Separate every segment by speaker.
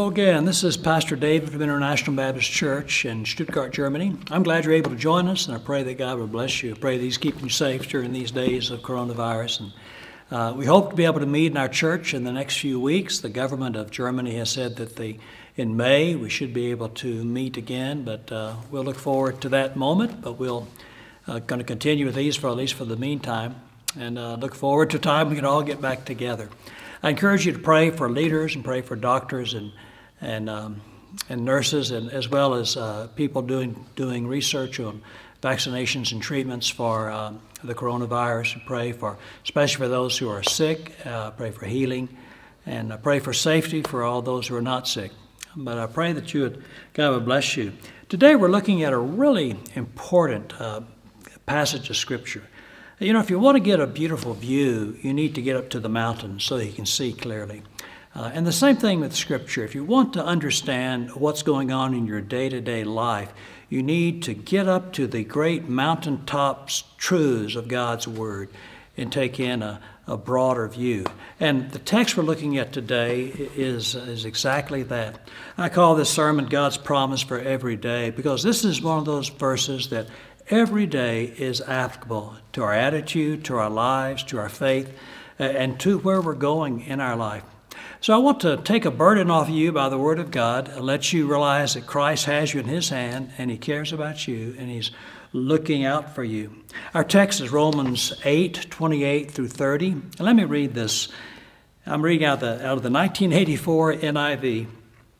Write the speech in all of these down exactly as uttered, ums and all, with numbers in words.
Speaker 1: Hello again. This is Pastor David from International Baptist Church in Stuttgart, Germany. I'm glad you're able to join us, and I pray that God will bless you. I pray that He's keeping you safe during these days of coronavirus. And uh, we hope to be able to meet in our church in the next few weeks. The government of Germany has said that the, in May we should be able to meet again, but uh, we'll look forward to that moment. But we'll uh, going to continue with these for at least for the meantime, and uh, look forward to a time we can all get back together. I encourage you to pray for leaders and pray for doctors and and um, and nurses, and as well as uh, people doing doing research on vaccinations and treatments for um, the coronavirus. And pray for, especially for those who are sick. Uh, pray for healing, and uh, pray for safety for all those who are not sick. But I pray that you would, God would bless you. Today we're looking at a really important uh, passage of Scripture. You know, if you want to get a beautiful view, you need to get up to the mountains so you can see clearly. Uh, and the same thing with Scripture. If you want to understand what's going on in your day-to-day life, you need to get up to the great mountaintop truths of God's Word and take in a, a broader view. And the text we're looking at today is, is exactly that. I call this sermon God's Promise for Every Day, because this is one of those verses that every day is applicable to our attitude, to our lives, to our faith, and to where we're going in our life. So I want to take a burden off of you by the Word of God and let you realize that Christ has you in His hand, and He cares about you, and He's looking out for you. Our text is Romans eight, twenty-eight through thirty. And let me read this. I'm reading out, the, out of the nineteen eighty-four N I V.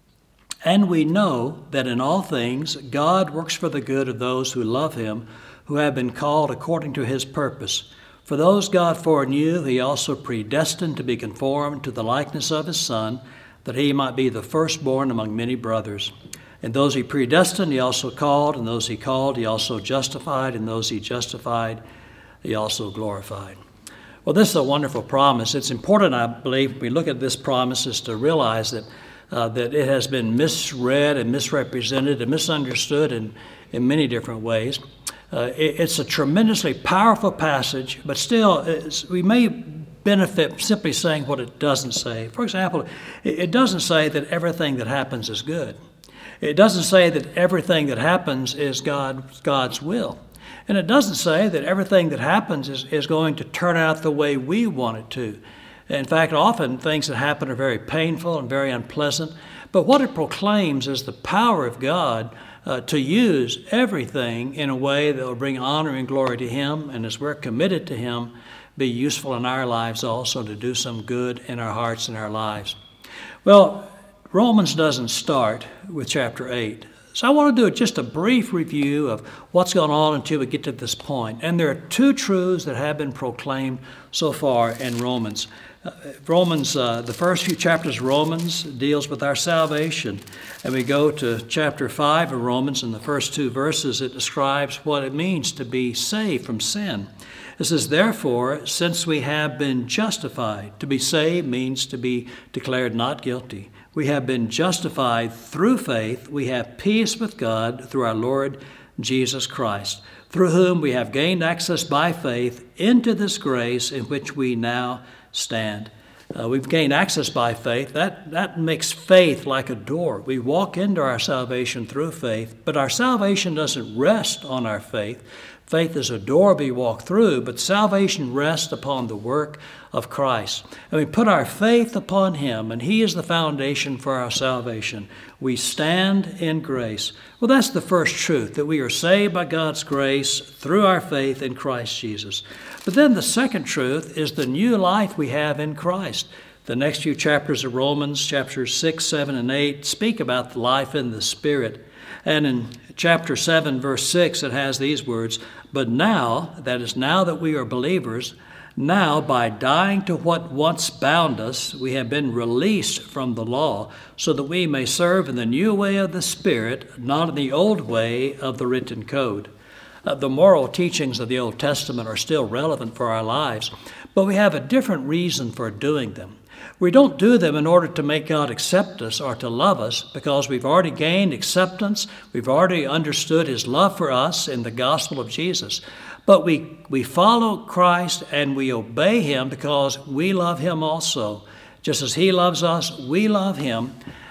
Speaker 1: And we know that in all things God works for the good of those who love Him, who have been called according to His purpose. For those God foreknew, He also predestined to be conformed to the likeness of His Son, that He might be the firstborn among many brothers. And those He predestined, He also called, and those He called, He also justified, and those He justified, He also glorified. Well, this is a wonderful promise. It's important, I believe, when we look at this promise, is to realize that Uh, that it has been misread and misrepresented and misunderstood in, in many different ways. Uh, it, it's a tremendously powerful passage, but still it's, we may benefit simply saying what it doesn't say. For example, it, it doesn't say that everything that happens is good. It doesn't say that everything that happens is God, God's will. And it doesn't say that everything that happens is, is going to turn out the way we want it to. In fact, often things that happen are very painful and very unpleasant. But what it proclaims is the power of God uh, to use everything in a way that will bring honor and glory to Him, and as we're committed to Him, be useful in our lives also to do some good in our hearts and our lives. Well, Romans doesn't start with chapter eight. So I want to do just a brief review of what's gone on until we get to this point. And there are two truths that have been proclaimed so far in Romans. Uh, Romans, uh, the first few chapters of Romans deals with our salvation. And we go to chapter five of Romans, in the first two verses, it describes what it means to be saved from sin. It says, therefore, since we have been justified, to be saved means to be declared not guilty. We have been justified through faith. We have peace with God through our Lord Jesus Christ, through whom we have gained access by faith into this grace in which we now stand. Uh, we've gained access by faith. That, that makes faith like a door. We walk into our salvation through faith, but our salvation doesn't rest on our faith. Faith is a door we walk through, but salvation rests upon the work of Christ. And we put our faith upon Him, and He is the foundation for our salvation. We stand in grace. Well, that's the first truth, that we are saved by God's grace through our faith in Christ Jesus. But then the second truth is the new life we have in Christ. The next few chapters of Romans, chapters six, seven, and eight, speak about the life in the Spirit. And in chapter seven, verse six, it has these words, but now, that is now that we are believers, now by dying to what once bound us, we have been released from the law, so that we may serve in the new way of the Spirit, not in the old way of the written code. Uh, the moral teachings of the Old Testament are still relevant for our lives, but we have a different reason for doing them. We don't do them in order to make God accept us or to love us, because we've already gained acceptance. We've already understood His love for us in the gospel of Jesus. But we, we follow Christ and we obey Him because we love Him also. Just as He loves us, we love Him.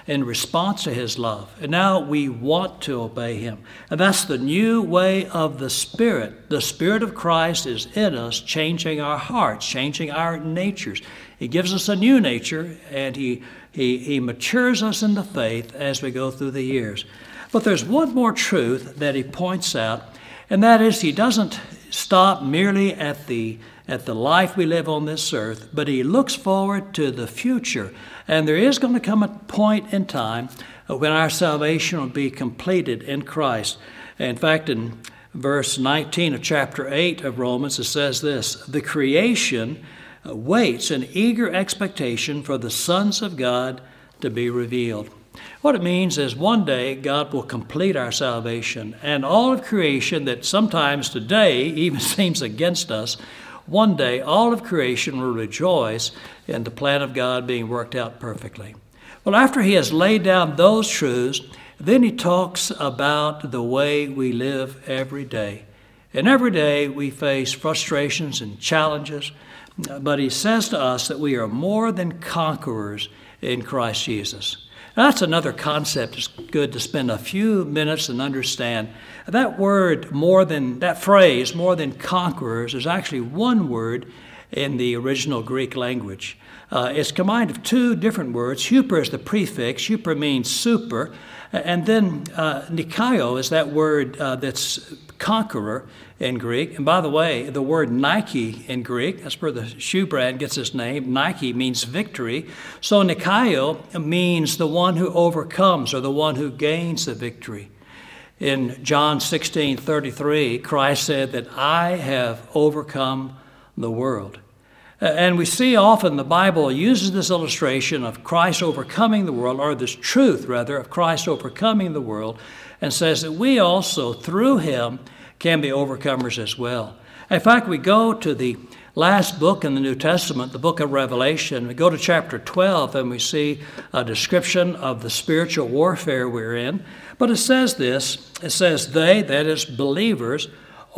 Speaker 1: in response to his love. And now we want to obey him. And that's the new way of the Spirit. The Spirit of Christ is in us, changing our hearts, changing our natures. He gives us a new nature, and he, he, he matures us in the faith as we go through the years. But there's one more truth that he points out, and that is he doesn't stop merely at the at the life we live on this earth, but he looks forward to the future. And there is going to come a point in time when our salvation will be completed in Christ. In fact, in verse nineteen of chapter eight of Romans, it says this: the creation waits in eager expectation for the sons of God to be revealed. What it means is one day God will complete our salvation, and all of creation that sometimes today even seems against us, one day all of creation will rejoice in the plan of God being worked out perfectly. Well, after he has laid down those truths, then he talks about the way we live every day. And every day we face frustrations and challenges, but he says to us that we are more than conquerors in Christ Jesus. That's another concept it's good to spend a few minutes and understand. That word, more than, that phrase, more than conquerors, is actually one word in the original Greek language. Uh, it's combined of two different words. Huper is the prefix. Huper means super. And then uh, Nikaio is that word uh, that's conqueror in Greek. And by the way, the word Nike in Greek, that's where the shoe brand gets its name. Nike means victory. So Nikaio means the one who overcomes, or the one who gains the victory. In John sixteen thirty-three, Christ said that I have overcome the world. And we see often the Bible uses this illustration of Christ overcoming the world, or this truth, rather, of Christ overcoming the world, and says that we also, through him, can be overcomers as well. In fact, we go to the last book in the New Testament, the book of Revelation. We go to chapter twelve, and we see a description of the spiritual warfare we're in. But it says this, it says, they, that is believers,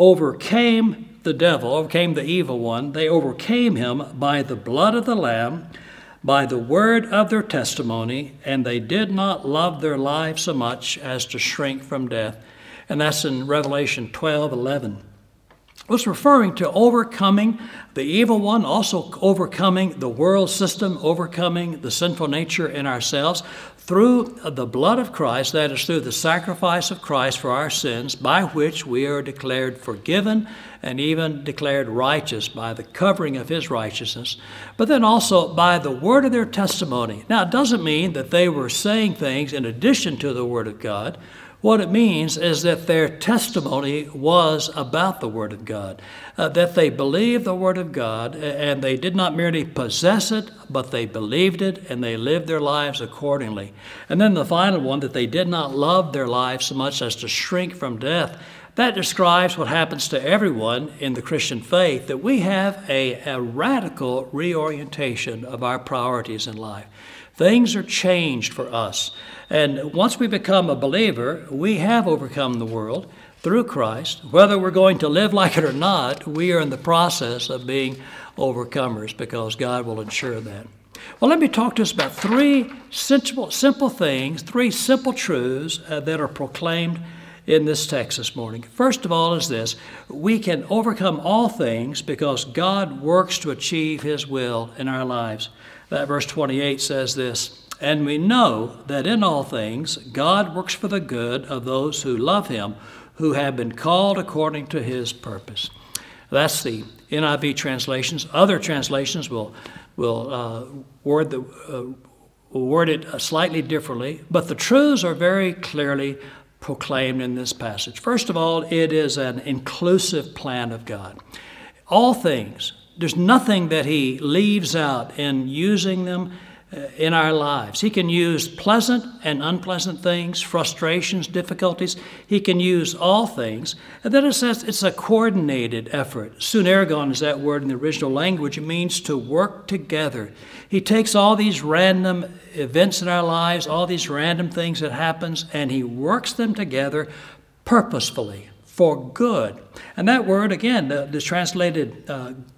Speaker 1: overcame the devil, overcame the evil one. They overcame him by the blood of the Lamb, by the word of their testimony, and they did not love their lives so much as to shrink from death. And that's in Revelation twelve eleven. It was referring to overcoming the evil one, also overcoming the world system, overcoming the sinful nature in ourselves through the blood of Christ, that is, through the sacrifice of Christ for our sins, by which we are declared forgiven and even declared righteous by the covering of his righteousness, but then also by the word of their testimony. Now, it doesn't mean that they were saying things in addition to the word of God. What it means is that their testimony was about the Word of God, uh, that they believed the Word of God, and they did not merely possess it, but they believed it, and they lived their lives accordingly. And then the final one, that they did not love their lives so much as to shrink from death. That describes what happens to everyone in the Christian faith, that we have a, a radical reorientation of our priorities in life. Things are changed for us. And once we become a believer, we have overcome the world through Christ. Whether we're going to live like it or not, we are in the process of being overcomers because God will ensure that. Well, let me talk to us about three simple, simple things, three simple truths uh, that are proclaimed in this text this morning. First of all is this: we can overcome all things because God works to achieve his will in our lives. That verse twenty-eight says this: and we know that in all things God works for the good of those who love him, who have been called according to his purpose. That's the N I V translations. Other translations will will uh, word the uh, word it slightly differently, but the truths are very clearly proclaimed in this passage. First of all, it is an inclusive plan of God. All things. There's nothing that he leaves out in using them in our lives. He can use pleasant and unpleasant things, frustrations, difficulties. He can use all things. And then it says it's a coordinated effort. Sunergon is that word in the original language. It means to work together. He takes all these random events in our lives, all these random things that happens, and he works them together purposefully for good. And that word, again, the, the translated uh,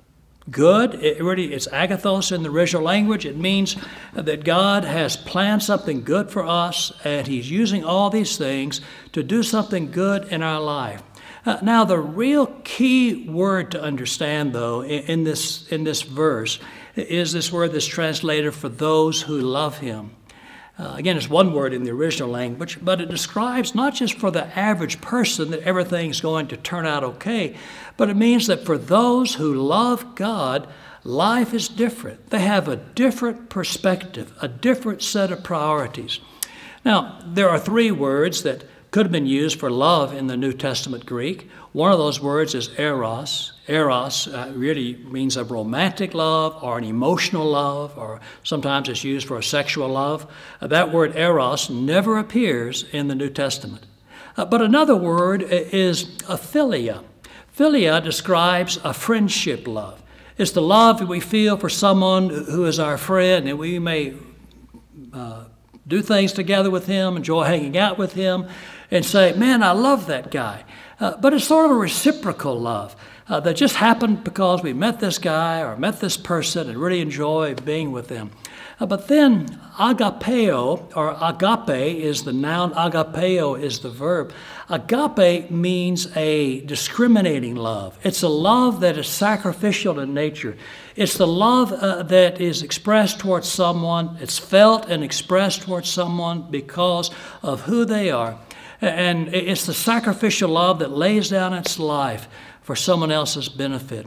Speaker 1: good. It really, it's agathos in the original language. It means that God has planned something good for us, and He's using all these things to do something good in our life. Uh, now, the real key word to understand, though, in, in this in this verse is this word that's translated for those who love Him. Uh, again, it's one word in the original language, but it describes not just for the average person that everything's going to turn out okay, but it means that for those who love God, life is different. They have a different perspective, a different set of priorities. Now, there are three words that could have been used for love in the New Testament Greek. One of those words is eros. Eros uh, really means a romantic love or an emotional love, or sometimes it's used for a sexual love. Uh, that word eros never appears in the New Testament. Uh, but another word is a philia. Philia describes a friendship love. It's the love that we feel for someone who is our friend, and we may uh, do things together with him, enjoy hanging out with him, and say, man, I love that guy. Uh, but it's sort of a reciprocal love uh, that just happened because we met this guy or met this person and really enjoy being with them. Uh, but then agapeo, or agape is the noun, agapeo is the verb. Agape means a discriminating love. It's a love that is sacrificial in nature. It's the love uh, that is expressed towards someone. It's felt and expressed towards someone because of who they are. And it's the sacrificial love that lays down its life for someone else's benefit.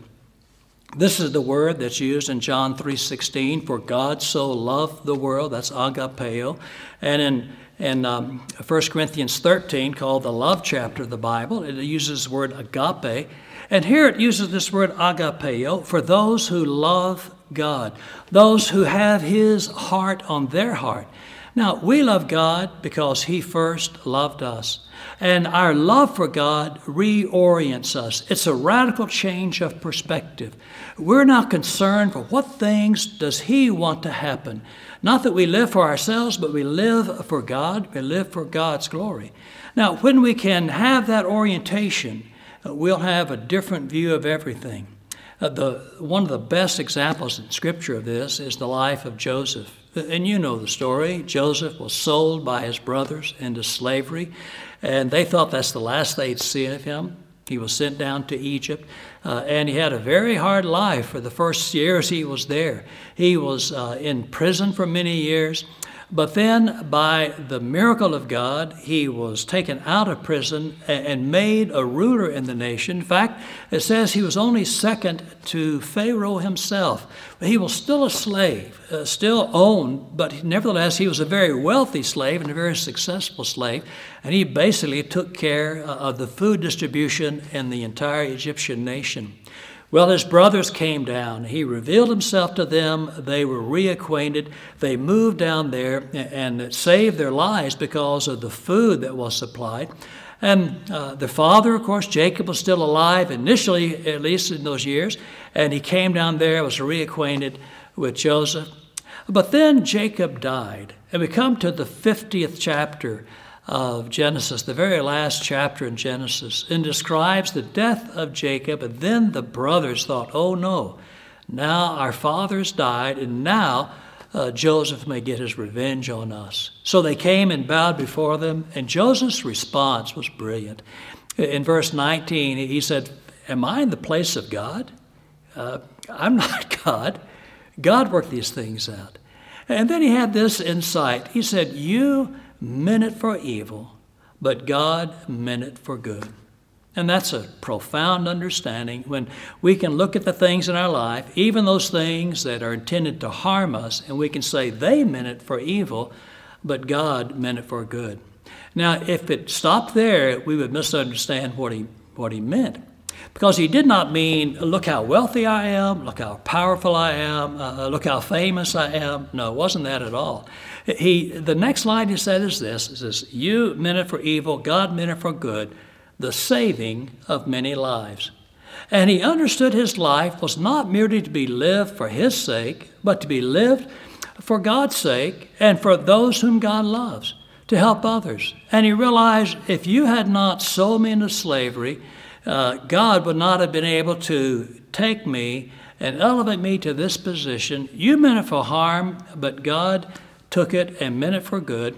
Speaker 1: This is the word that's used in John three sixteen, for God so loved the world, that's agapeo. And in, in um, First Corinthians thirteen, called the love chapter of the Bible, it uses the word agape. And here it uses this word agapeo for those who love God, those who have His heart on their heart. Now, we love God because He first loved us. And our love for God reorients us. It's a radical change of perspective. We're not concerned for what things does He want to happen. Not that we live for ourselves, but we live for God. We live for God's glory. Now, when we can have that orientation, we'll have a different view of everything. Uh, the, one of the best examples in Scripture of this is the life of Joseph. And you know the story. Joseph was sold by his brothers into slavery, and they thought that's the last they'd see of him. He was sent down to Egypt, uh, and he had a very hard life for the first years he was there. He was uh, in prison for many years. But then, by the miracle of God, he was taken out of prison and made a ruler in the nation. In fact, it says he was only second to Pharaoh himself. But he was still a slave, uh, still owned, but nevertheless, he was a very wealthy slave and a very successful slave. And he basically took care of the food distribution in the entire Egyptian nation. Well, his brothers came down. He revealed himself to them. They were reacquainted. They moved down there, and it saved their lives because of the food that was supplied. And uh, their father, of course, Jacob, was still alive, initially, at least in those years. And he came down there, was reacquainted with Joseph. But then Jacob died. And we come to the fiftieth chapter of Genesis, the very last chapter in Genesis, and describes the death of Jacob. And then the brothers thought, oh no, now our father's died, and now uh, Joseph may get his revenge on us. So they came and bowed before them, and Joseph's response was brilliant. In verse nineteen, he said, am I in the place of God? Uh, I'm not God. God worked these things out. And then he had this insight. He said, you meant it for evil, but God meant it for good. And that's a profound understanding when we can look at the things in our life, even those things that are intended to harm us, and we can say they meant it for evil, but God meant it for good. Now, if it stopped there, we would misunderstand what he, what he meant. Because he did not mean, look how wealthy I am, look how powerful I am, uh, look how famous I am. No, it wasn't that at all. He, the next line he said is this, it says, you meant it for evil, God meant it for good, the saving of many lives. And he understood his life was not merely to be lived for his sake, but to be lived for God's sake and for those whom God loves, to help others. And he realized if you had not sold me into slavery, Uh, God would not have been able to take me and elevate me to this position. You meant it for harm, but God took it and meant it for good.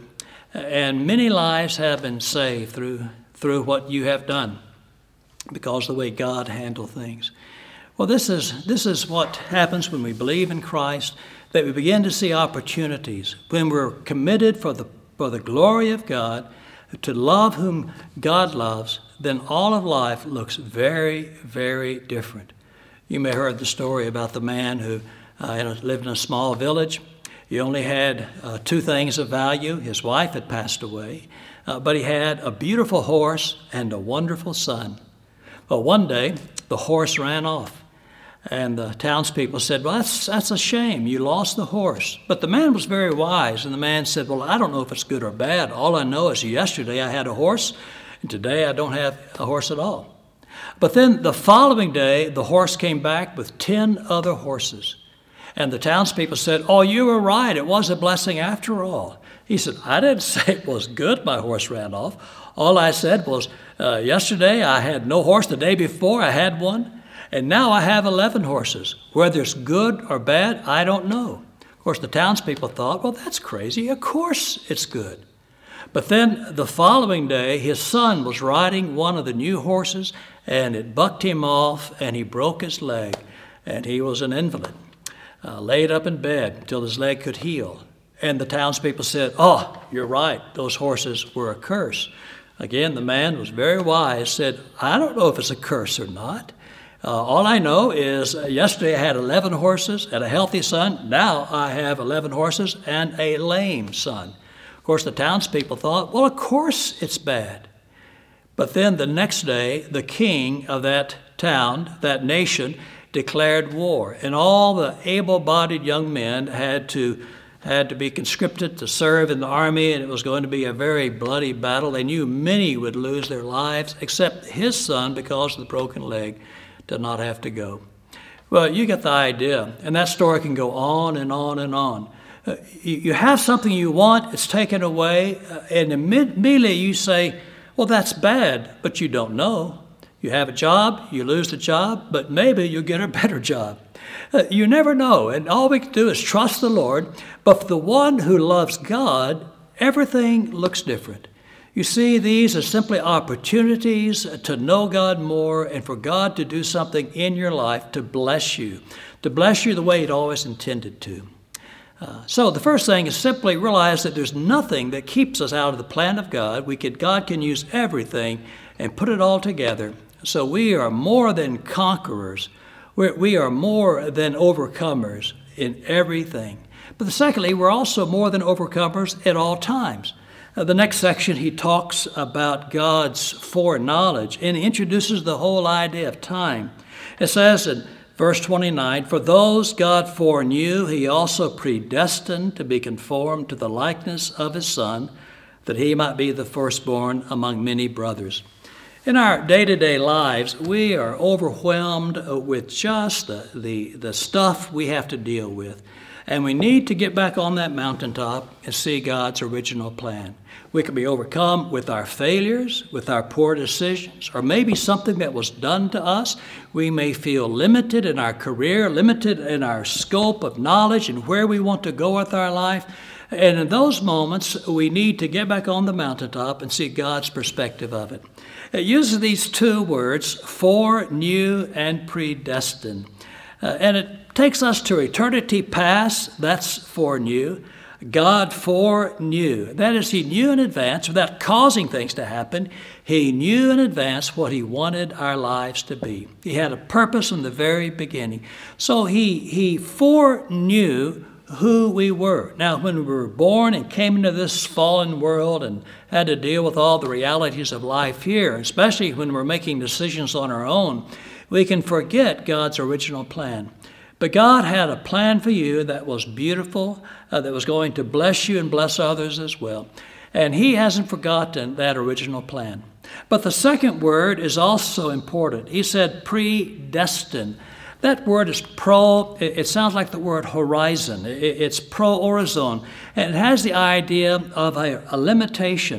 Speaker 1: And many lives have been saved through, through what you have done because of the way God handled things. Well, this is, this is what happens when we believe in Christ, that we begin to see opportunities. When we're committed for the, for the glory of God, to love whom God loves, then all of life looks very, very different. You may have heard the story about the man who uh, lived in a small village. He only had uh, two things of value. His wife had passed away, uh, but he had a beautiful horse and a wonderful son. Well, one day, the horse ran off. And the townspeople said, well, that's, that's a shame. You lost the horse. But the man was very wise. And the man said, well, I don't know if it's good or bad. All I know is yesterday I had a horse, and today I don't have a horse at all. But then the following day, the horse came back with ten other horses. And the townspeople said, oh, you were right. It was a blessing after all. He said, I didn't say it was good my horse ran off. All I said was, uh, yesterday I had no horse. The day before I had one. And now I have eleven horses. Whether it's good or bad, I don't know. Of course, the townspeople thought, well, that's crazy. Of course it's good. But then the following day, his son was riding one of the new horses, and it bucked him off, and he broke his leg. And he was an invalid, uh, laid up in bed until his leg could heal. And the townspeople said, oh, you're right. Those horses were a curse. Again, the man was very wise, said, I don't know if it's a curse or not. Uh, all I know is uh, yesterday I had eleven horses and a healthy son. Now I have eleven horses and a lame son. Of course, the townspeople thought, well, of course it's bad. But then the next day, the king of that town, that nation, declared war. And all the able-bodied young men had to, had to be conscripted to serve in the army, and it was going to be a very bloody battle. They knew many would lose their lives, except his son, because of the broken leg, did not have to go. Well, you get the idea, and that story can go on and on and on. Uh, you, you have something you want, it's taken away, uh, and immediately you say, well, that's bad, but you don't know. You have a job, you lose the job, but maybe you'll get a better job. Uh, you never know, and all we can do is trust the Lord, but for the one who loves God, everything looks different. You see, these are simply opportunities to know God more and for God to do something in your life to bless you, to bless you the way He'd always intended to. Uh, so the first thing is simply realize that there's nothing that keeps us out of the plan of God. We could, God can use everything and put it all together. So we are more than conquerors. We're, we are more than overcomers in everything. But secondly, we're also more than overcomers at all times. Uh, the next section, he talks about God's foreknowledge and introduces the whole idea of time. It says in verse twenty-nine, for those God foreknew, He also predestined to be conformed to the likeness of His Son, that He might be the firstborn among many brothers. In our day-to-day lives, we are overwhelmed with just the, the, the stuff we have to deal with. And we need to get back on that mountaintop and see God's original plan. We can be overcome with our failures, with our poor decisions, or maybe something that was done to us. We may feel limited in our career, limited in our scope of knowledge and where we want to go with our life. And in those moments, we need to get back on the mountaintop and see God's perspective of it. It uses these two words, foreknew and predestined. Uh, and it takes us to eternity past, that's foreknew. God foreknew. That is, He knew in advance, without causing things to happen, He knew in advance what He wanted our lives to be. He had a purpose from the very beginning. So He, he foreknew who we were. Now, when we were born and came into this fallen world and had to deal with all the realities of life here, especially when we're making decisions on our own, we can forget God's original plan. But God had a plan for you that was beautiful, uh, that was going to bless you and bless others as well. And He hasn't forgotten that original plan. But the second word is also important. He said predestined. That word is pro, it sounds like the word horizon. It's pro-horizon. And it has the idea of a, a limitation.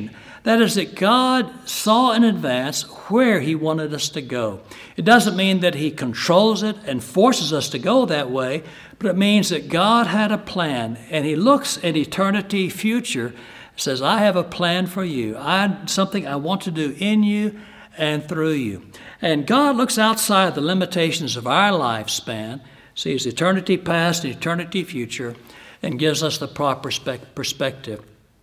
Speaker 1: That is, that God saw in advance where He wanted us to go. It doesn't mean that He controls it and forces us to go that way, but it means that God had a plan, and He looks at eternity future, says, I have a plan for you. I something I want to do in you and through you. And God looks outside the limitations of our lifespan, sees eternity past and eternity future, and gives us the proper perspective.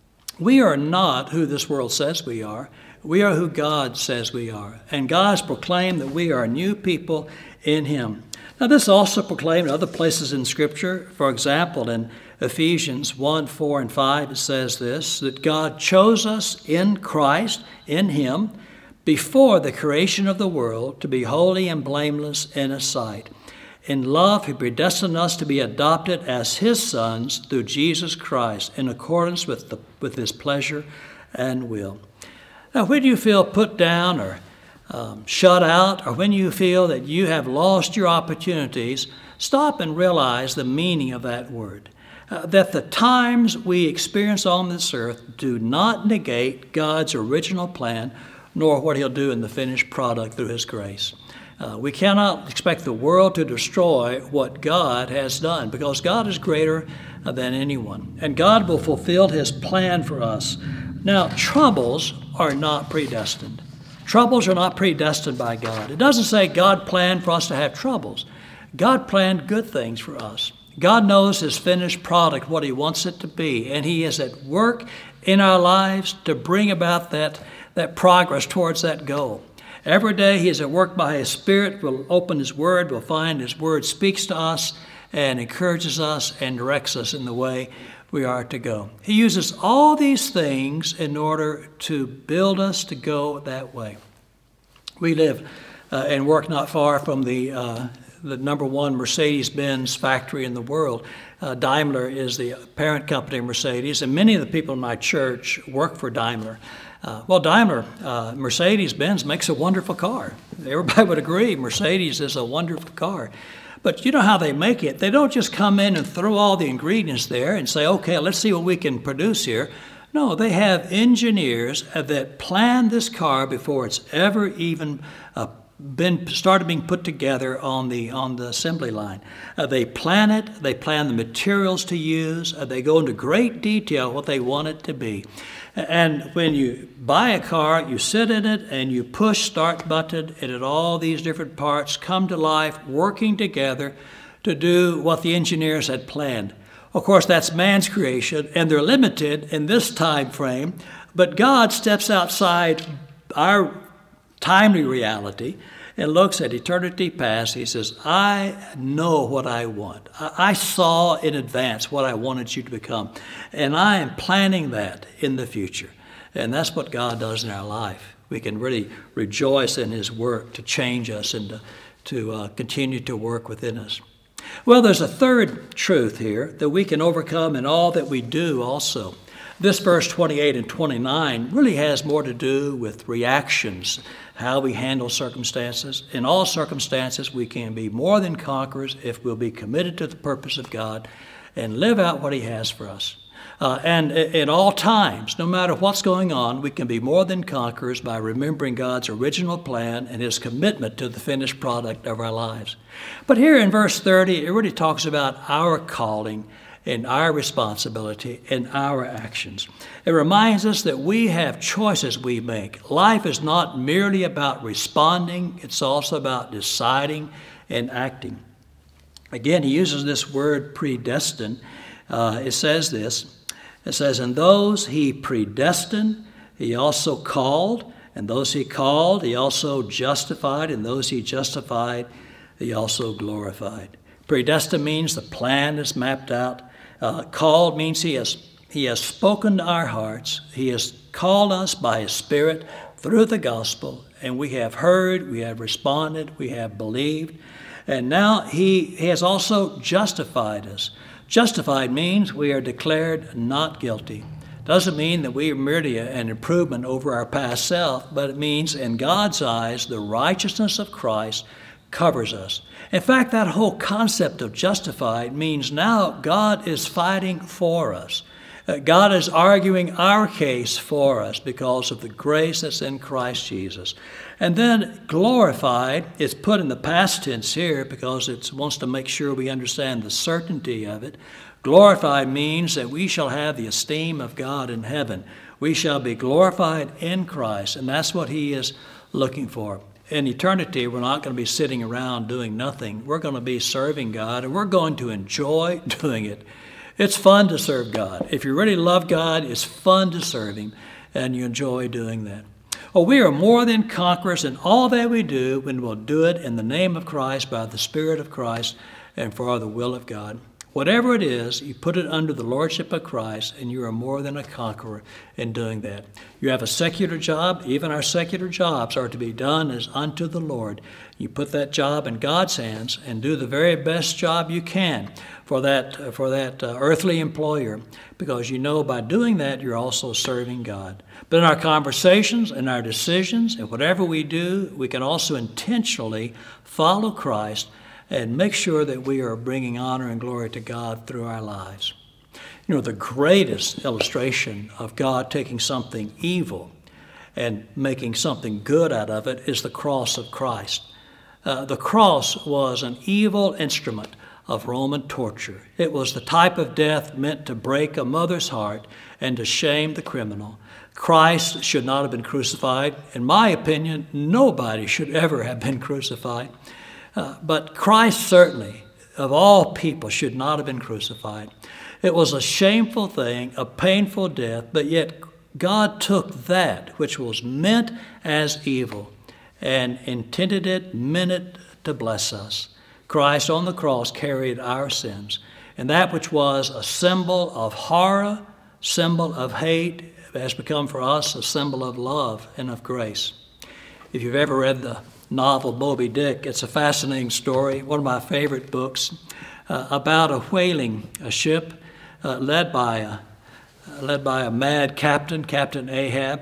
Speaker 1: We are not who this world says we are. We are who God says we are. And God has proclaimed that we are new people in Him. Now, this is also proclaimed in other places in Scripture. For example, in Ephesians one, four, and five, it says this, that God chose us in Christ, in Him, before the creation of the world to be holy and blameless in His sight. In love, He predestined us to be adopted as His sons through Jesus Christ in accordance with, the, with His pleasure and will. Now, when you feel put down or um, shut out, or when you feel that you have lost your opportunities, stop and realize the meaning of that word. Uh, that the times we experience on this earth do not negate God's original plan, nor what He'll do in the finished product through His grace. Uh, we cannot expect the world to destroy what God has done, because God is greater than anyone, and God will fulfill His plan for us. Now, troubles are not predestined. Troubles are not predestined by God. It doesn't say God planned for us to have troubles. God planned good things for us. God knows His finished product, what He wants it to be, and He is at work in our lives to bring about that, that progress towards that goal. Every day He is at work by His Spirit. We'll open His Word. We'll find His Word speaks to us and encourages us and directs us in the way we are to go. He uses all these things in order to build us to go that way. We live uh, and work not far from the, uh, the number one Mercedes-Benz factory in the world. Uh, Daimler is the parent company of Mercedes, and many of the people in my church work for Daimler. Uh, well, Daimler, uh, Mercedes-Benz makes a wonderful car. Everybody would agree Mercedes is a wonderful car. But you know how they make it. They don't just come in and throw all the ingredients there and say, okay, let's see what we can produce here. No, they have engineers that plan this car before it's ever even uh, been started being put together on the on the assembly line. Uh, they plan it. They plan the materials to use. Uh, they go into great detail what they want it to be. And when you buy a car, you sit in it and you push start button, and it, all these different parts come to life, working together to do what the engineers had planned. Of course, that's man's creation, and they're limited in this time frame, but God steps outside our timely reality and looks at eternity past. He says, I know what I want. I saw in advance what I wanted you to become, and I am planning that in the future. And that's what God does in our life. We can really rejoice in His work to change us and to, to uh, continue to work within us. Well, there's a third truth here, that we can overcome in all that we do also. This verse twenty-eight and twenty-nine really has more to do with reactions, how we handle circumstances. In all circumstances, we can be more than conquerors if we'll be committed to the purpose of God and live out what He has for us. Uh, and at all times, no matter what's going on, we can be more than conquerors by remembering God's original plan and His commitment to the finished product of our lives. But here in verse thirty, it really talks about our calling and our responsibility and our actions. It reminds us that we have choices we make. Life is not merely about responding, it's also about deciding and acting. Again, he uses this word predestined. Uh, it says this, it says, and those He predestined, He also called, and those He called, He also justified, and those He justified, He also glorified. Predestined means the plan is mapped out. Uh, called means he has, he has spoken to our hearts. He has called us by His Spirit through the gospel, and we have heard, we have responded, we have believed. And now he, he has also justified us. Justified means we are declared not guilty. Doesn't mean that we are merely an improvement over our past self, but it means in God's eyes, the righteousness of Christ covers us. In fact, that whole concept of justified means now God is fighting for us. Uh, God is arguing our case for us because of the grace that's in Christ Jesus. And then glorified, it's put in the past tense here because it wants to make sure we understand the certainty of it. Glorified means that we shall have the esteem of God in heaven. We shall be glorified in Christ, and that's what he is looking for. In eternity, we're not going to be sitting around doing nothing. We're going to be serving God, and we're going to enjoy doing it. It's fun to serve God. If you really love God, it's fun to serve him, and you enjoy doing that. Oh, we are more than conquerors in all that we do when we'll do it in the name of Christ, by the Spirit of Christ, and for the will of God. Whatever it is, you put it under the lordship of Christ, and you are more than a conqueror in doing that. You have a secular job. Even our secular jobs are to be done as unto the Lord. You put that job in God's hands and do the very best job you can for that, uh, for that uh, earthly employer, because you know by doing that you're also serving God. But in our conversations, in our decisions, and whatever we do, we can also intentionally follow Christ and make sure that we are bringing honor and glory to God through our lives. You know, the greatest illustration of God taking something evil and making something good out of it is the cross of Christ. Uh, the cross was an evil instrument of Roman torture. It was the type of death meant to break a mother's heart and to shame the criminal. Christ should not have been crucified. In my opinion, nobody should ever have been crucified. Uh, but Christ certainly, of all people, should not have been crucified. It was a shameful thing, a painful death, but yet God took that which was meant as evil and intended it, meant it to bless us. Christ on the cross carried our sins, and that which was a symbol of horror, symbol of hate, has become for us a symbol of love and of grace. If you've ever read the novel Moby Dick, it's a fascinating story, one of my favorite books, uh, about a whaling a ship uh, led by a uh, led by a mad captain, Captain Ahab,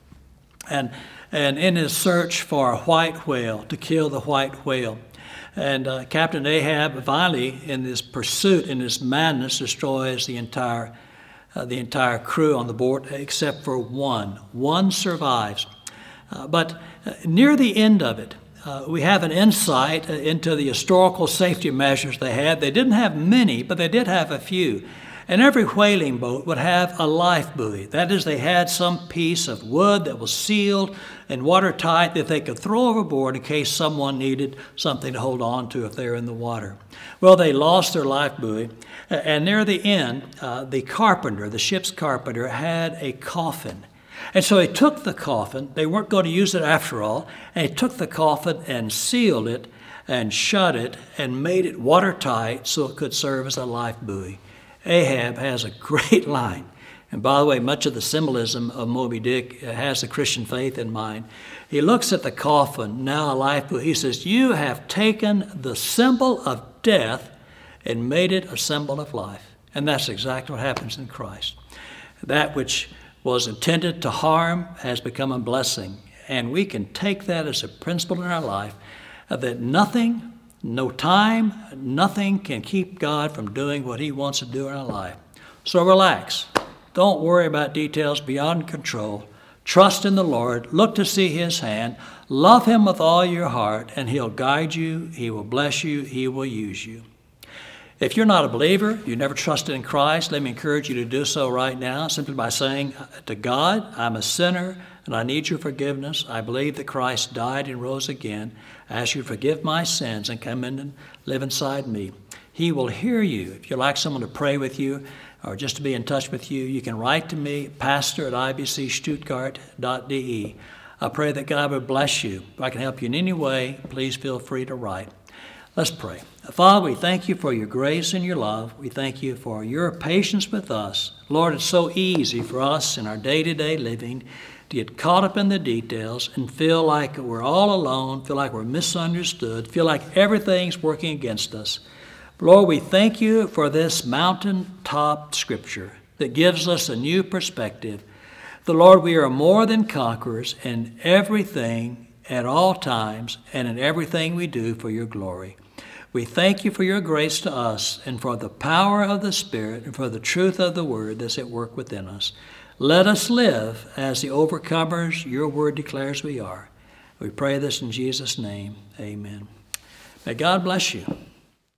Speaker 1: and and in his search for a white whale, to kill the white whale. And uh, Captain Ahab finally, in this pursuit, in this madness, destroys the entire uh, the entire crew on the boat except for one. One survives. Uh, but uh, near the end of it, uh, we have an insight uh, into the historical safety measures they had. They didn't have many, but they did have a few. And every whaling boat would have a life buoy. That is, they had some piece of wood that was sealed and watertight that they could throw overboard in case someone needed something to hold on to if they were in the water. Well, they lost their life buoy, uh, and near the end, uh, the carpenter, the ship's carpenter, had a coffin. And so he took the coffin, they weren't going to use it after all, and he took the coffin and sealed it and shut it and made it watertight so it could serve as a life buoy. Ahab has a great line. And by the way, much of the symbolism of Moby Dick has the Christian faith in mind. He looks at the coffin, now a life buoy. He says, "You have taken the symbol of death and made it a symbol of life." And that's exactly what happens in Christ. That which was intended to harm has become a blessing. And we can take that as a principle in our life, uh, that nothing, no time, nothing can keep God from doing what he wants to do in our life. So relax. Don't worry about details beyond control. Trust in the Lord. Look to see his hand. Love him with all your heart, and he'll guide you. He will bless you. He will use you. If you're not a believer, you never trusted in Christ, let me encourage you to do so right now, simply by saying to God, "I'm a sinner and I need your forgiveness. I believe that Christ died and rose again. I ask you to forgive my sins and come in and live inside me." He will hear you. If you'd like someone to pray with you or just to be in touch with you, you can write to me, pastor at I B C Stuttgart dot D E. I pray that God would bless you. If I can help you in any way, please feel free to write. Let's pray. Father, we thank you for your grace and your love. We thank you for your patience with us. Lord, it's so easy for us in our day-to-day living to get caught up in the details and feel like we're all alone, feel like we're misunderstood, feel like everything's working against us. Lord, we thank you for this mountaintop scripture that gives us a new perspective. The Lord, we are more than conquerors in everything, at all times, and in everything we do for your glory. We thank you for your grace to us and for the power of the Spirit and for the truth of the Word that's at work within us. Let us live as the overcomers your Word declares we are. We pray this in Jesus' name. Amen. May God bless you.